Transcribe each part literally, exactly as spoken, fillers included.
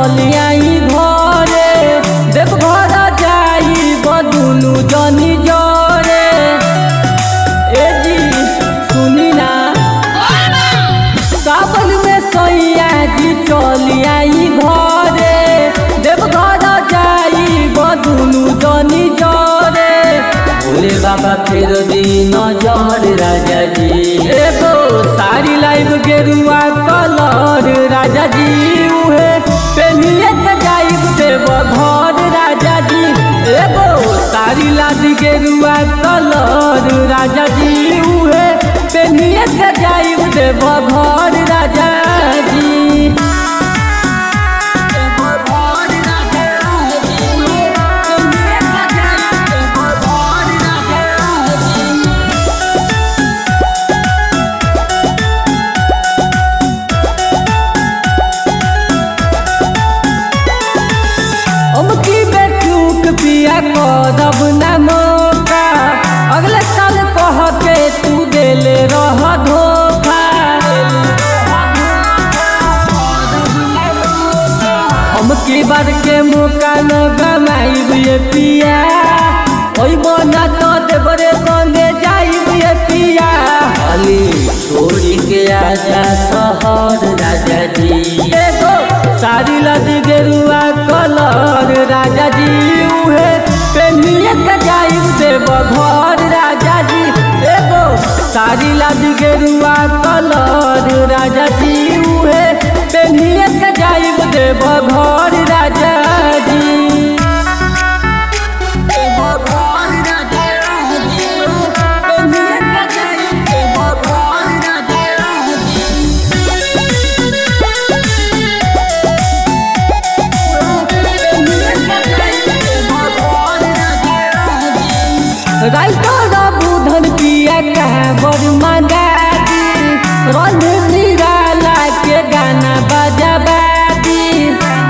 चली आई घरे देव घर जाई बदुनु जनी जरे। ए जी सुनी ना सावन में सैया जी चली आई घरे देव घर जाई बदुनु जनी जरे। भोले बाबा फेर दिन नजर राजा जी एगो सारी लाइव गेरुआ कलर राजा जी उहे पेनिए के जाइब देव घर राजा जी एगो सारी लाद गेरुआ कलर राजा जी उहे पेनिए के जाइब देव घर राजा जी। अमकी बेचूक पिया करब ना मौका अगले साल कह के तू देले रह धोखा। अमकी बार के मौका न गमाइब ये पिया ओई बना तो देवरे संगे जाइब ये पिया। अली छोड़ी के आजा शहर राजा जी एगो सारी लद गेरुआ कलर राजा जी उहे पेनिए के जाइब देव घर राजा जी एगो सारी लद गेरुआ कलर राजा जी उहे पेनिए के जाइब देव घर राजा जी। राइटर बुधन पिया कहाँ बड़ मंगा दी रन निराला के गाना बजाबा दी।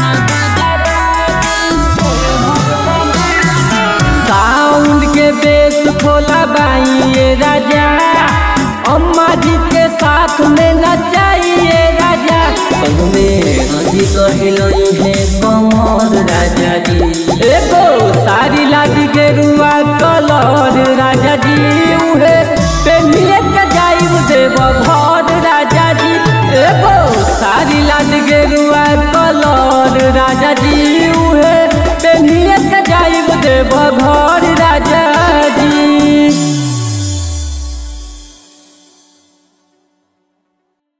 साउंड के बेस खोला बाइए राजा अम्मा जी के साथ में नचाइए राजा। नदी कहलई है कमर राजा जी एगो सारी लादी गेरुआ कलर राजा जी उहे पेनिए के जाइब देव घर राजा जी एगो सारी लादी गेरुआ कलर राजा जी उहे पेनिए के जाइब देव घर